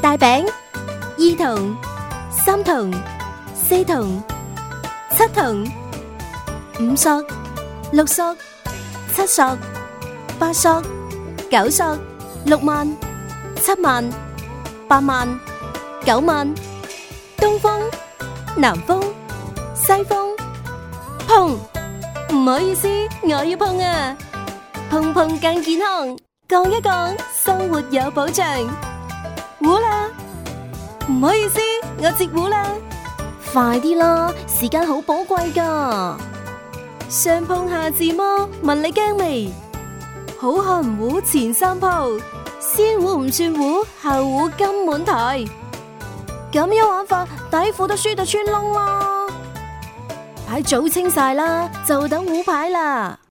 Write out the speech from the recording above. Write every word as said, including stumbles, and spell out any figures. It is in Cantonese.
大餅、二筒、三筒、四筒、七筒、五索、六索、七索、八索、九索、六萬、七萬、八萬、九萬。東風、南風、西風，碰，唔好意思，我要碰啊！碰碰更健康，降一降，生活有保障。糊啦，唔好意思，我接糊啦。快啲啦，時間好寶貴噶。上碰下自摸，問你驚未？好漢唔糊前三鋪，先糊唔算糊，後糊金滿台。咁樣玩法，底褲都輸到穿窿啦！牌早清晒啦，就等糊牌啦。